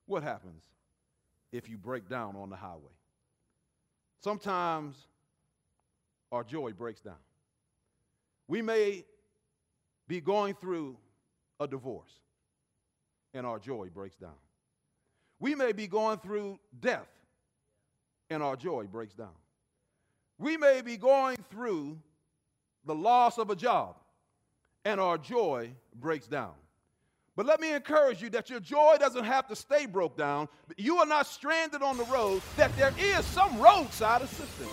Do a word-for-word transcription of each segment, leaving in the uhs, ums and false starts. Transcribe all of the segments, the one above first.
What happens if you break down on the highway? Sometimes our joy breaks down. We may be going through a divorce and our joy breaks down. We may be going through death and our joy breaks down. We may be going through the loss of a job and our joy breaks down. But let me encourage you that your joy doesn't have to stay broke down. You are not stranded on the road, that there is some roadside assistance.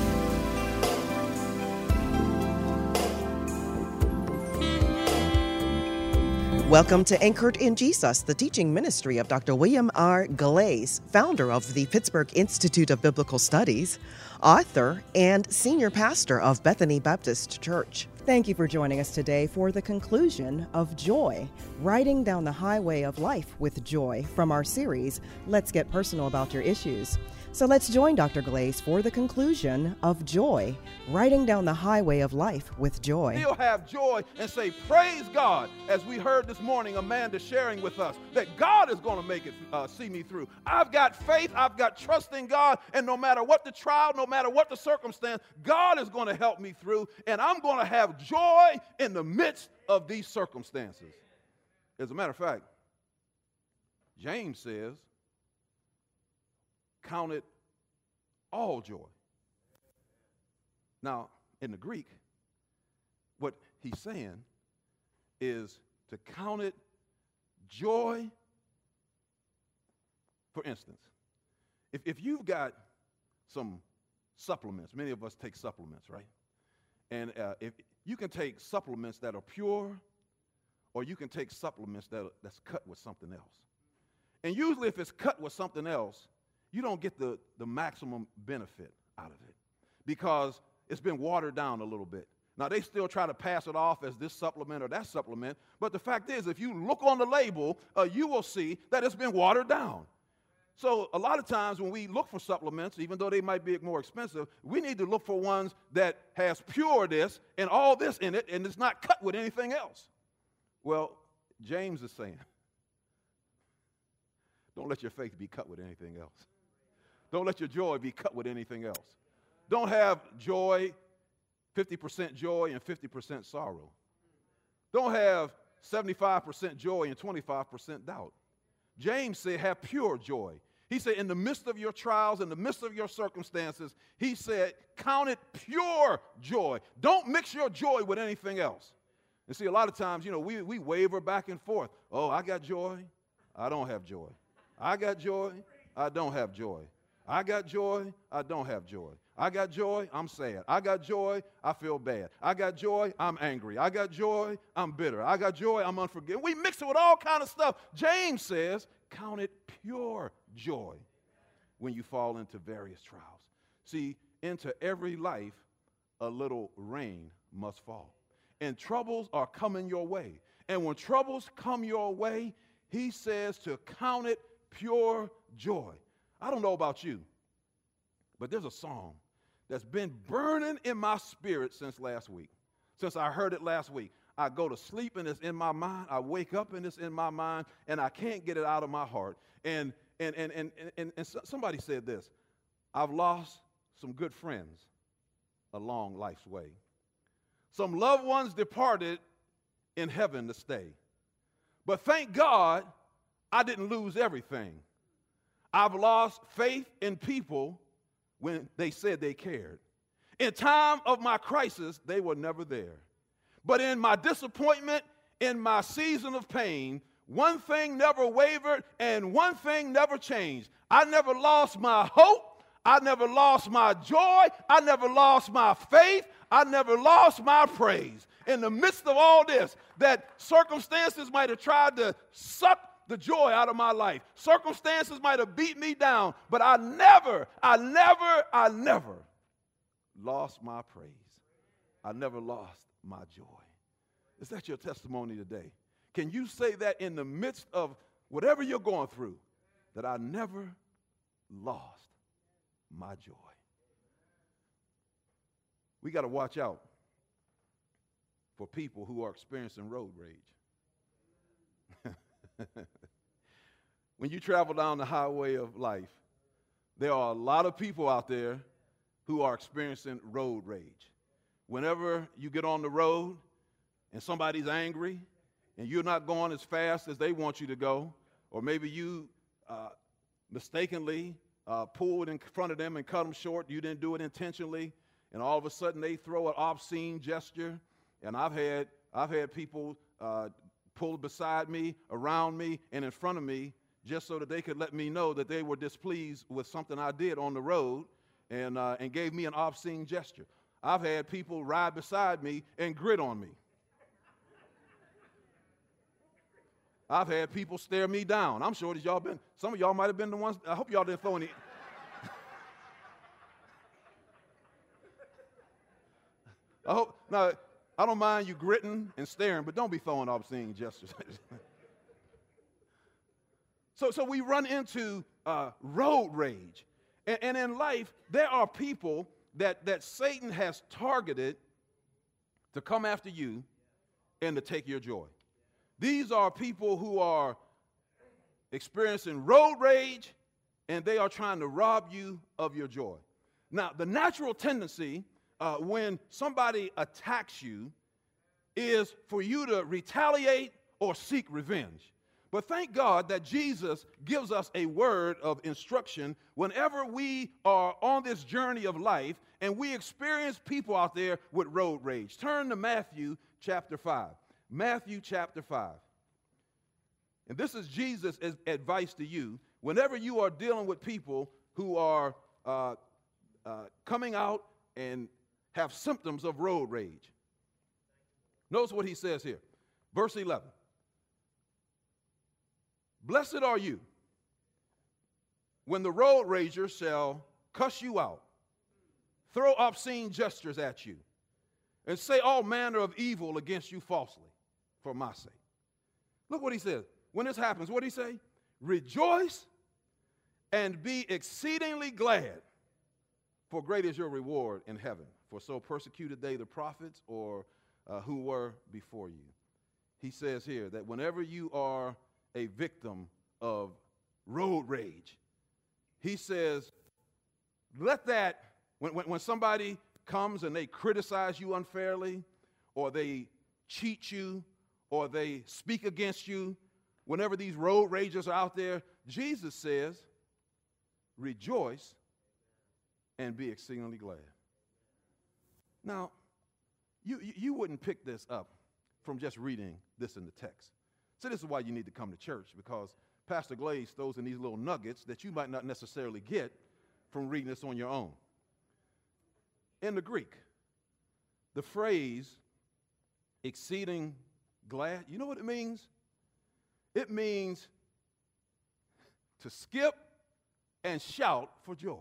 Welcome to Anchored in Jesus, the teaching ministry of Doctor William R. Glaze, founder of the Pittsburgh Institute of Biblical Studies, author, and senior pastor of Bethany Baptist Church. Thank you for joining us today for the conclusion of Joy, Riding Down the Highway of Life with Joy, from our series, Let's Get Personal About Your Issues. So let's join Doctor Glaze for the conclusion of Joy, Riding Down the Highway of Life with Joy. Still have joy and say, praise God, as we heard this morning, Amanda sharing with us, that God is going to make it uh, see me through. I've got faith, I've got trust in God, and no matter what the trial, no matter what the circumstance, God is going to help me through, and I'm going to have joy in the midst of these circumstances. As a matter of fact, James says, count it all joy. Now, in the Greek, what he's saying is to count it joy. For instance, if, if you've got some supplements, many of us take supplements, right? And uh, if you can take supplements that are pure, or you can take supplements that are, that's cut with something else. And usually if it's cut with something else, you don't get the, the maximum benefit out of it because it's been watered down a little bit. Now, they still try to pass it off as this supplement or that supplement, but the fact is, if you look on the label, uh, you will see that it's been watered down. So a lot of times when we look for supplements, even though they might be more expensive, we need to look for ones that has pure this and all this in it, and it's not cut with anything else. Well, James is saying, don't let your faith be cut with anything else. Don't let your joy be cut with anything else. Don't have joy, fifty percent joy and fifty percent sorrow. Don't have seventy-five percent joy and twenty-five percent doubt. James said, have pure joy. He said, in the midst of your trials, in the midst of your circumstances, he said, count it pure joy. Don't mix your joy with anything else. And see, a lot of times, you know, we, we waver back and forth. Oh, I got joy. I don't have joy. I got joy. I don't have joy. I got joy, I don't have joy. I got joy, I'm sad. I got joy, I feel bad. I got joy, I'm angry. I got joy, I'm bitter. I got joy, I'm unforgiving. We mix it with all kind of stuff. James says, count it pure joy when you fall into various trials. See, into every life, a little rain must fall. And troubles are coming your way. And when troubles come your way, he says to count it pure joy. I don't know about you, but there's a song that's been burning in my spirit since last week. Since I heard it last week. I go to sleep and it's in my mind. I wake up and it's in my mind, and I can't get it out of my heart. And and and and and, and somebody said this, I've lost some good friends along life's way. Some loved ones departed in heaven to stay. But thank God I didn't lose everything. I've lost faith in people when they said they cared. In time of my crisis, they were never there. But in my disappointment, in my season of pain, one thing never wavered and one thing never changed. I never lost my hope. I never lost my joy. I never lost my faith. I never lost my praise. In the midst of all this, that circumstances might have tried to suck the joy out of my life. Circumstances might have beat me down, but I never, I never, I never lost my praise. I never lost my joy. Is that your testimony today? Can you say that in the midst of whatever you're going through, that I never lost my joy? We got to watch out for people who are experiencing road rage. when you travel down the highway of life, there are a lot of people out there who are experiencing road rage. Whenever you get on the road and somebody's angry and you're not going as fast as they want you to go, or maybe you uh, mistakenly uh, pulled in front of them and cut them short, you didn't do it intentionally, and all of a sudden they throw an obscene gesture. And I've had I've had people uh, pull beside me, around me, and in front of me, just so that they could let me know that they were displeased with something I did on the road, and uh, and gave me an obscene gesture. I've had people ride beside me and grit on me. I've had people stare me down. I'm sure that y'all been, some of y'all might have been the ones, I hope y'all didn't throw any. I hope, now, I don't mind you gritting and staring, but don't be throwing obscene gestures. so, so we run into uh, road rage. And, and in life, there are people that, that Satan has targeted to come after you and to take your joy. These are people who are experiencing road rage, and they are trying to rob you of your joy. Now, the natural tendency uh, when somebody attacks you is for you to retaliate or seek revenge. But thank God that Jesus gives us a word of instruction whenever we are on this journey of life and we experience people out there with road rage. Turn to Matthew chapter five. Matthew chapter five. And this is Jesus' advice to you whenever you are dealing with people who are uh, uh, coming out and have symptoms of road rage. Notice what he says here. Verse eleven. Blessed are you when the road ragers shall cuss you out, throw obscene gestures at you, and say all manner of evil against you falsely for my sake. Look what he says. When this happens, what did he say? Rejoice and be exceedingly glad, for great is your reward in heaven. For so persecuted they the prophets or uh, who were before you. He says here that whenever you are a victim of road rage, he says, let that, when, when, when somebody comes and they criticize you unfairly, or they cheat you, or they speak against you, whenever these road ragers are out there, Jesus says, rejoice and be exceedingly glad. Now, you, you wouldn't pick this up from just reading this in the text. So this is why you need to come to church, because Pastor Glaze throws in these little nuggets that you might not necessarily get from reading this on your own. In the Greek, the phrase exceeding glad, you know what it means? It means to skip and shout for joy.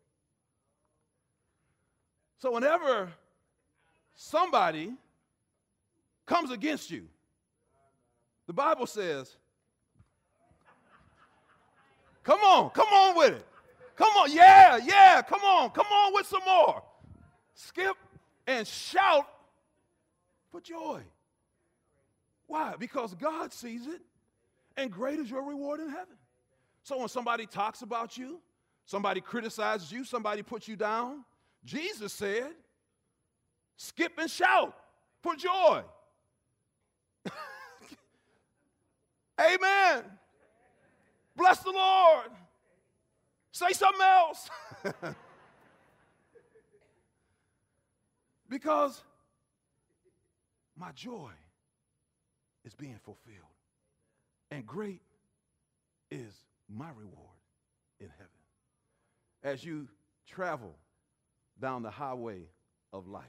So whenever somebody comes against you, the Bible says, come on, come on with it. Come on, yeah, yeah, come on, come on with some more. Skip and shout for joy. Why? Because God sees it, and great is your reward in heaven. So when somebody talks about you, somebody criticizes you, somebody puts you down, Jesus said, skip and shout for joy. Amen. Bless the Lord. Say something else. Because my joy is being fulfilled. And great is my reward in heaven. As you travel down the highway of life,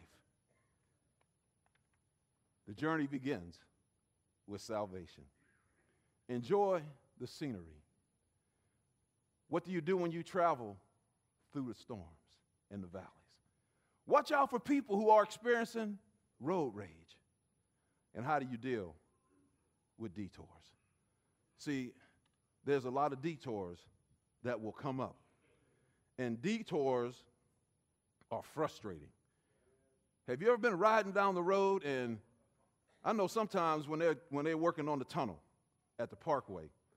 the journey begins with salvation. Enjoy the scenery. What do you do when you travel through the storms and the valleys? Watch out for people who are experiencing road rage. And how do you deal with detours? See, there's a lot of detours that will come up. And detours are frustrating. Have you ever been riding down the road, and I know sometimes when they're, when they're working on the tunnel at the parkway,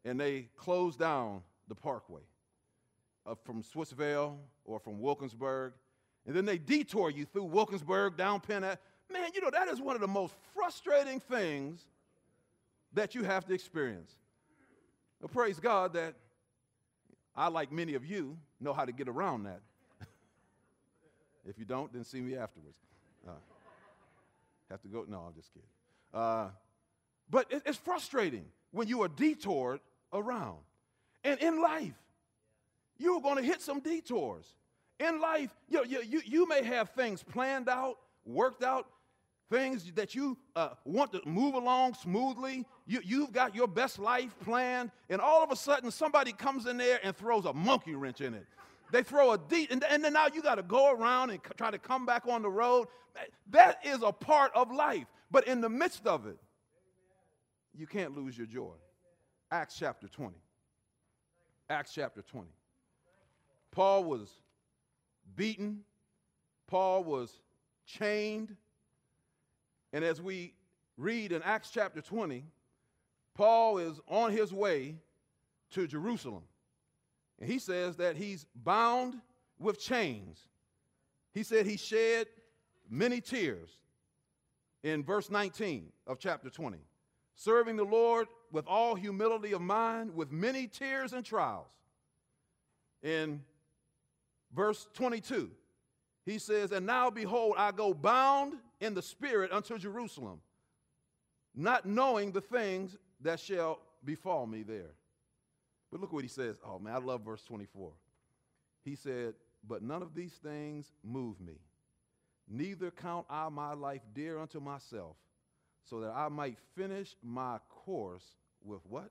and they close down the parkway uh, from Swissvale or from Wilkinsburg, and then they detour you through Wilkinsburg, down Penn Ave. Man, you know, that is one of the most frustrating things that you have to experience. Well, praise God that I, like many of you, know how to get around that. If you don't, then see me afterwards. Uh, have to go? No, I'm just kidding. Uh, but it, it's frustrating when you are detoured around. And in life, you're going to hit some detours. In life, you, you, you, you may have things planned out, worked out, things that you uh, want to move along smoothly. You, you've got your best life planned, and all of a sudden somebody comes in there and throws a monkey wrench in it. They throw a deep, and, and then now you got to go around and c- try to come back on the road. That is a part of life. But in the midst of it, you can't lose your joy. Acts chapter twenty. Acts chapter twenty. Paul was beaten. Paul was chained. And as we read in Acts chapter twenty, Paul is on his way to Jerusalem. And he says that he's bound with chains. He said he shed many tears in verse nineteen of chapter twenty, serving the Lord with all humility of mind, with many tears and trials. In verse twenty-two, he says, and now behold, I go bound in the spirit unto Jerusalem, not knowing the things that shall befall me there. But look what he says. Oh, man, I love verse twenty-four. He said, but none of these things move me. Neither count I my life dear unto myself, so that I might finish my course with what?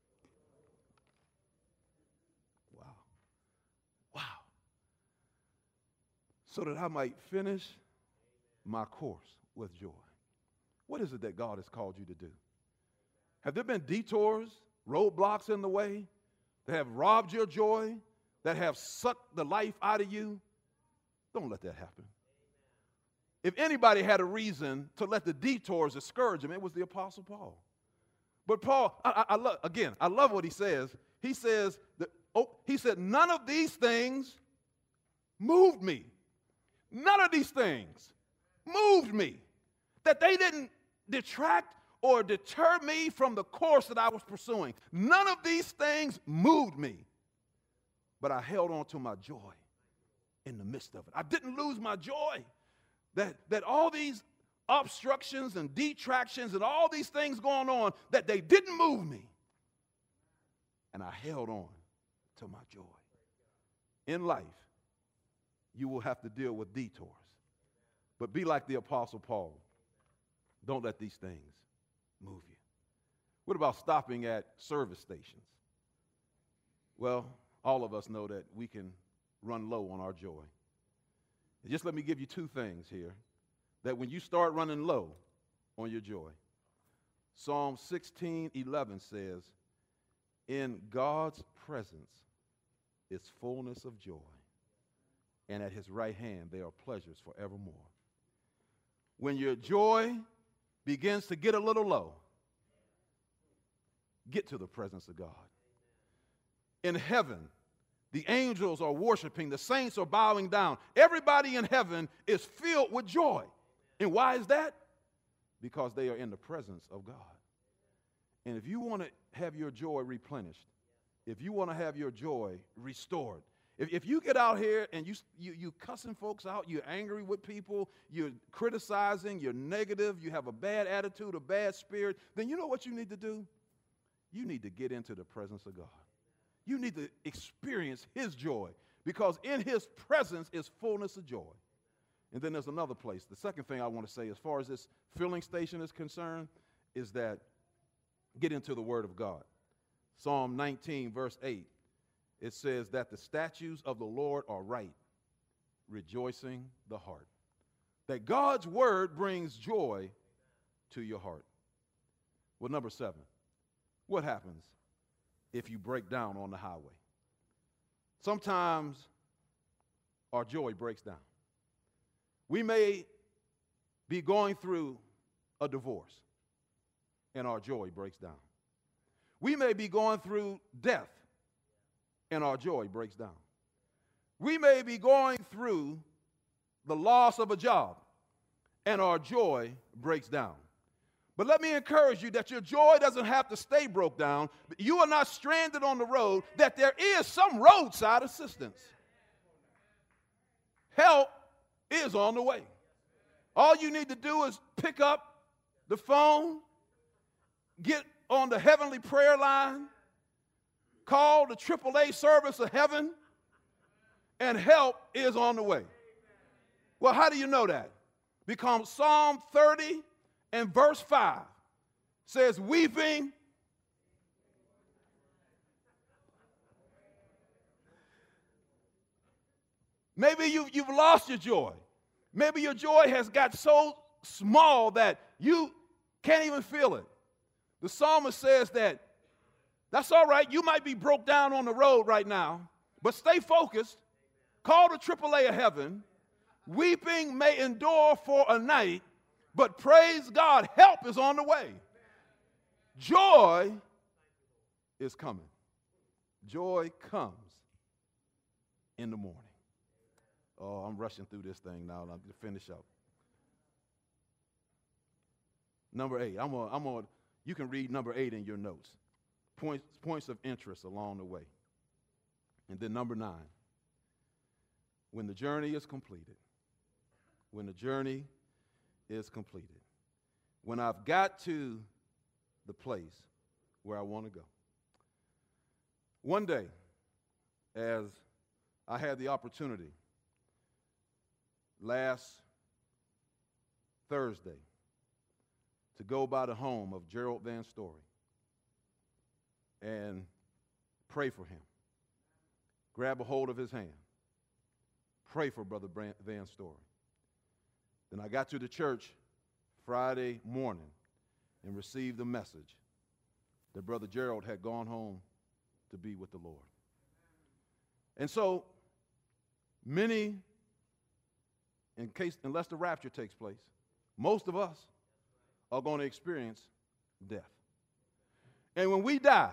Wow. Wow. So that I might finish my course with joy. What is it that God has called you to do? Have there been detours, roadblocks in the way that have robbed your joy, that have sucked the life out of you? Don't let that happen. If anybody had a reason to let the detours discourage him, it was the Apostle Paul. But Paul, I, I, I love, again, I love what he says. He says, that, oh, he said, none of these things moved me. None of these things moved me. That they didn't detract or deter me from the course that I was pursuing. None of these things moved me. But I held on to my joy in the midst of it. I didn't lose my joy. That, that all these obstructions and detractions and all these things going on, that they didn't move me. And I held on to my joy. In life, you will have to deal with detours. But be like the Apostle Paul. Don't let these things move you. What about stopping at service stations? Well, all of us know that we can run low on our joy. Just let me give you two things here that when you start running low on your joy, Psalm sixteen eleven says, in God's presence is fullness of joy, and at his right hand there are pleasures forevermore. When your joy begins to get a little low, get to the presence of God. In heaven, the angels are worshiping. The saints are bowing down. Everybody in heaven is filled with joy. And why is that? Because they are in the presence of God. And if you want to have your joy replenished, if you want to have your joy restored, if, if you get out here and you, you, you cussing folks out, you're angry with people, you're criticizing, you're negative, you have a bad attitude, a bad spirit, then you know what you need to do? You need to get into the presence of God. You need to experience his joy, because in his presence is fullness of joy. And then there's another place. The second thing I want to say as far as this filling station is concerned is that get into the Word of God. Psalm nineteen, verse eight, it says that the statutes of the Lord are right, rejoicing the heart. That God's Word brings joy to your heart. Well, number seven, what happens if you break down on the highway? Sometimes our joy breaks down. We may be going through a divorce and our joy breaks down. We may be going through death, and our joy breaks down. We may be going through the loss of a job, and our joy breaks down. But let me encourage you that your joy doesn't have to stay broke down. You are not stranded on the road, that there is some roadside assistance. Help is on the way. All you need to do is pick up the phone, get on the heavenly prayer line, call the triple A service of heaven, and help is on the way. Well, how do you know that? Because Psalm thirty and verse five says, weeping maybe you, you've lost your joy. Maybe your joy has got so small that you can't even feel it. The psalmist says that that's all right. You might be broke down on the road right now, but stay focused. Call the triple A of heaven. Weeping may endure for a night, but praise God, help is on the way. Joy is coming. Joy comes in the morning. Oh, I'm rushing through this thing now. I'm going to finish up. Number eight. I'm on, I'm on, you can read number eight in your notes. Points, points of interest along the way. And then number nine. When the journey is completed. When the journey is completed. When I've got to the place where I want to go. One day, as I had the opportunity last Thursday to go by the home of Gerald Van Story and pray for him, grab a hold of his hand, pray for Brother Van Story. Then I got to the church Friday morning and received a message that Brother Gerald had gone home to be with the Lord. And so many, in case, unless the rapture takes place, most of us are going to experience death. And when we die,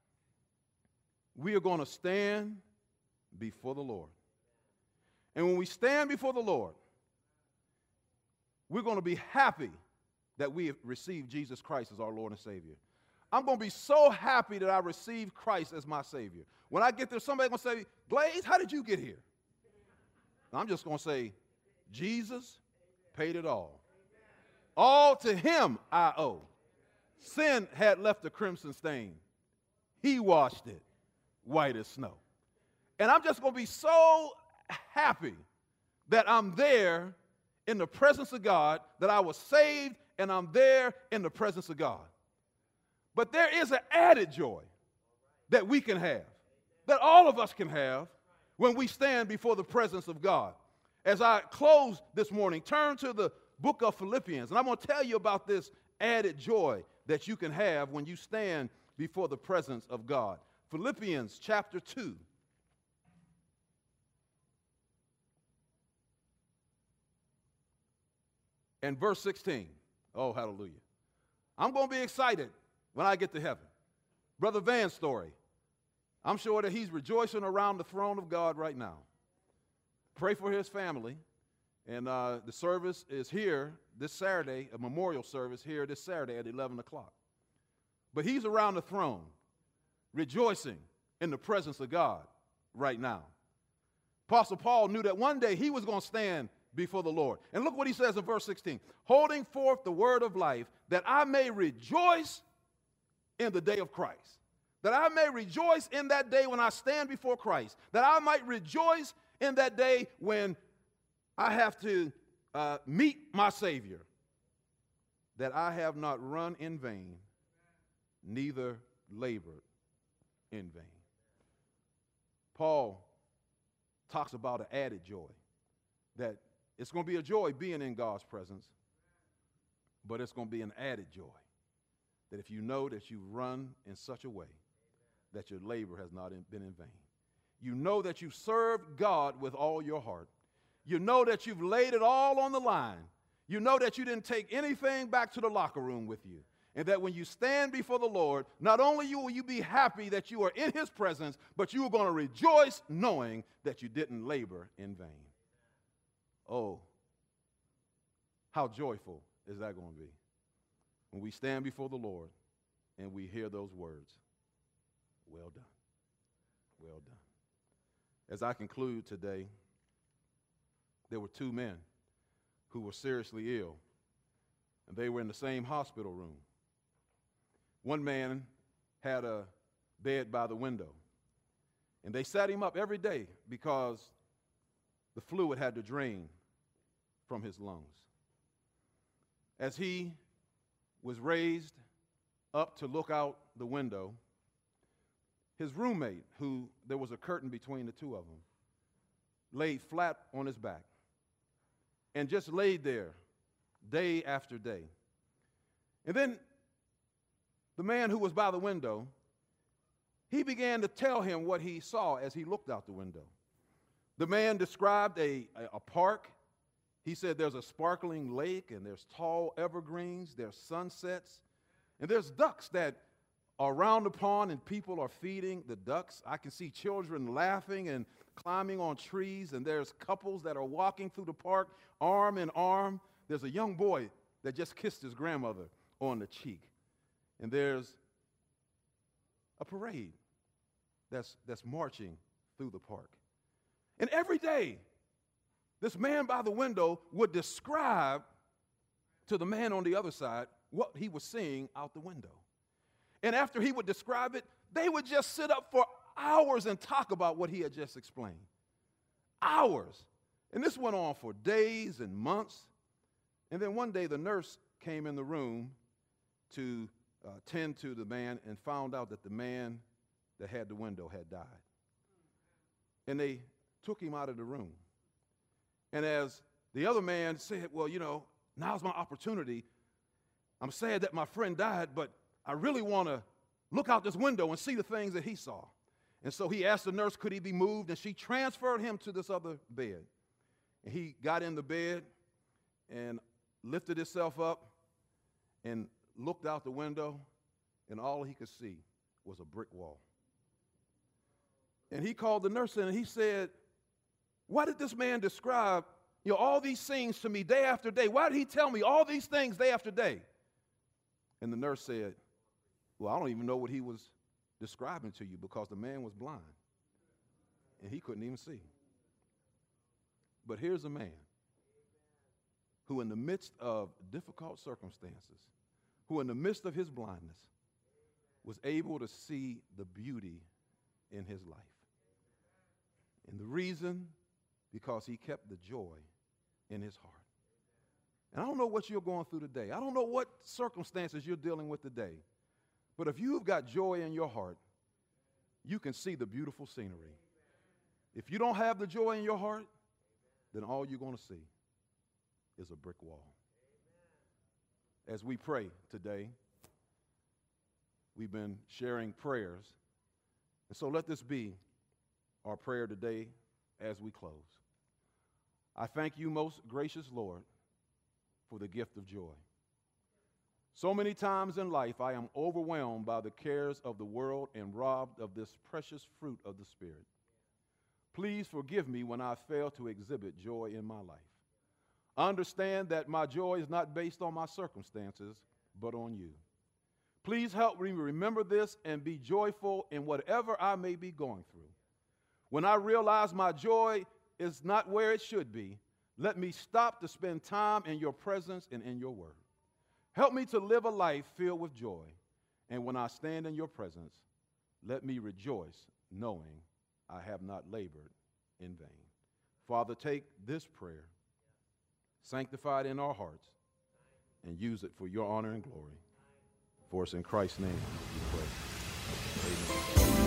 we are going to stand before the Lord. And when we stand before the Lord, we're going to be happy that we have received Jesus Christ as our Lord and Savior. I'm going to be so happy that I received Christ as my Savior. When I get there, somebody's going to say, Glaze, how did you get here? And I'm just going to say, Jesus paid it all. All to him I owe. Sin had left a crimson stain. He washed it white as snow. And I'm just going to be so happy that I'm there in the presence of God, that I was saved and I'm there in the presence of God. But there is an added joy that we can have, that all of us can have when we stand before the presence of God. As I close this morning, turn to the book of Philippians, and I'm going to tell you about this added joy that you can have when you stand before the presence of God. Philippians chapter two. And verse sixteen. Oh, hallelujah. I'm going to be excited when I get to heaven. Brother Van Story, I'm sure that he's rejoicing around the throne of God right now. Pray for his family. And uh, the service is here this Saturday, a memorial service here this Saturday at eleven o'clock. But he's around the throne, rejoicing in the presence of God right now. Apostle Paul knew that one day he was going to stand before the Lord. And look what he says in verse sixteen. Holding forth the word of life, that I may rejoice in the day of Christ. That I may rejoice in that day when I stand before Christ. That I might rejoice in that day when I have to uh, meet my Savior. That I have not run in vain, neither labored in vain. Paul talks about an added joy. That it's going to be a joy being in God's presence, but it's going to be an added joy. That if you know that you've run in such a way that your labor has not been in vain. You know that you've served God with all your heart. You know that you've laid it all on the line. You know that you didn't take anything back to the locker room with you. And that when you stand before the Lord, not only will you be happy that you are in his presence, but you are going to rejoice knowing that you didn't labor in vain. Oh, how joyful is that going to be when we stand before the Lord and we hear those words, well done, well done. As I conclude today, there were two men who were seriously ill, and they were in the same hospital room. One man had a bed by the window, and they sat him up every day because the fluid had to drain from his lungs. As he was raised up to look out the window, his roommate, who there was a curtain between the two of them, laid flat on his back and just laid there day after day. And then the man who was by the window, he began to tell him what he saw as he looked out the window. The man described a, a, a park. He said there's a sparkling lake, and there's tall evergreens, there's sunsets, and there's ducks that are around the pond, and people are feeding the ducks. I can see children laughing and climbing on trees, and there's couples that are walking through the park arm in arm. There's a young boy that just kissed his grandmother on the cheek. And there's a parade that's, that's marching through the park. And every day, this man by the window would describe to the man on the other side what he was seeing out the window. And after he would describe it, they would just sit up for hours and talk about what he had just explained. Hours. And this went on for days and months. And then one day the nurse came in the room to uh, tend to the man and found out that the man that had the window had died. And they took him out of the room. And as the other man said, well, you know, now's my opportunity. I'm sad that my friend died, but I really want to look out this window and see the things that he saw. And so he asked the nurse, could he be moved? And she transferred him to this other bed. And he got in the bed and lifted himself up and looked out the window, and all he could see was a brick wall. And he called the nurse in, and he said, why did this man describe, you know, all these things to me day after day? Why did he tell me all these things day after day? And the nurse said, well, I don't even know what he was describing to you, because the man was blind and he couldn't even see. But here's a man who, in the midst of difficult circumstances, who in the midst of his blindness was able to see the beauty in his life. And the reason, because he kept the joy in his heart. And I don't know what you're going through today. I don't know what circumstances you're dealing with today. But if you've got joy in your heart, you can see the beautiful scenery. If you don't have the joy in your heart, then all you're going to see is a brick wall. As we pray today, we've been sharing prayers. And so let this be our prayer today as we close. I thank you, most gracious Lord, for the gift of joy. So many times in life, I am overwhelmed by the cares of the world and robbed of this precious fruit of the Spirit. Please forgive me when I fail to exhibit joy in my life. I understand that my joy is not based on my circumstances, but on you. Please help me remember this and be joyful in whatever I may be going through. When I realize my joy is not where it should be, let me stop to spend time in your presence and in your word. Help me to live a life filled with joy. And when I stand in your presence, let me rejoice knowing I have not labored in vain. Father, take this prayer, sanctify it in our hearts, and use it for your honor and glory. For us in Christ's name we pray. Amen.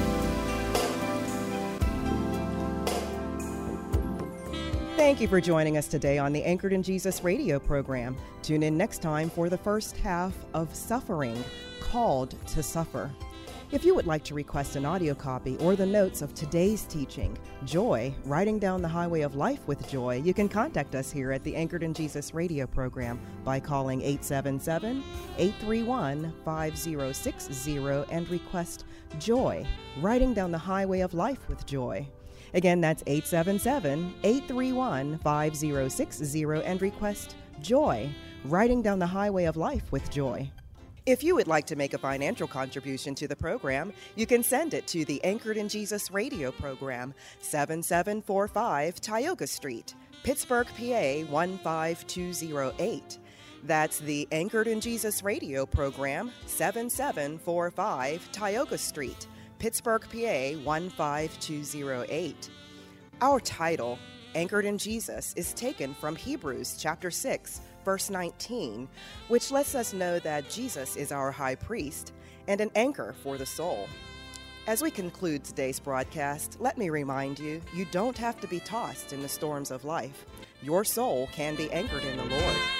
Thank you for joining us today on the Anchored in Jesus radio program. Tune in next time for the first half of Suffering, Called to Suffer. If you would like to request an audio copy or the notes of today's teaching, Joy, Riding Down the Highway of Life with Joy, you can contact us here at the Anchored in Jesus radio program by calling eight seven seven, eight three one, five zero six zero and request Joy, Riding Down the Highway of Life with Joy. Again, that's eight seven seven, eight three one, five zero six zero and request Joy, Riding Down the Highway of Life with Joy. If you would like to make a financial contribution to the program, you can send it to the Anchored in Jesus radio program, seven seven four five Tioga Street, Pittsburgh, P A one five two zero eight. That's the Anchored in Jesus radio program, seven seven four five Tioga Street, Pittsburgh, P A one five two zero eight. Our title, Anchored in Jesus, is taken from Hebrews chapter six, verse nineteen, which lets us know that Jesus is our high priest and an anchor for the soul. As we conclude today's broadcast, let me remind you, you don't have to be tossed in the storms of life. Your soul can be anchored in the Lord.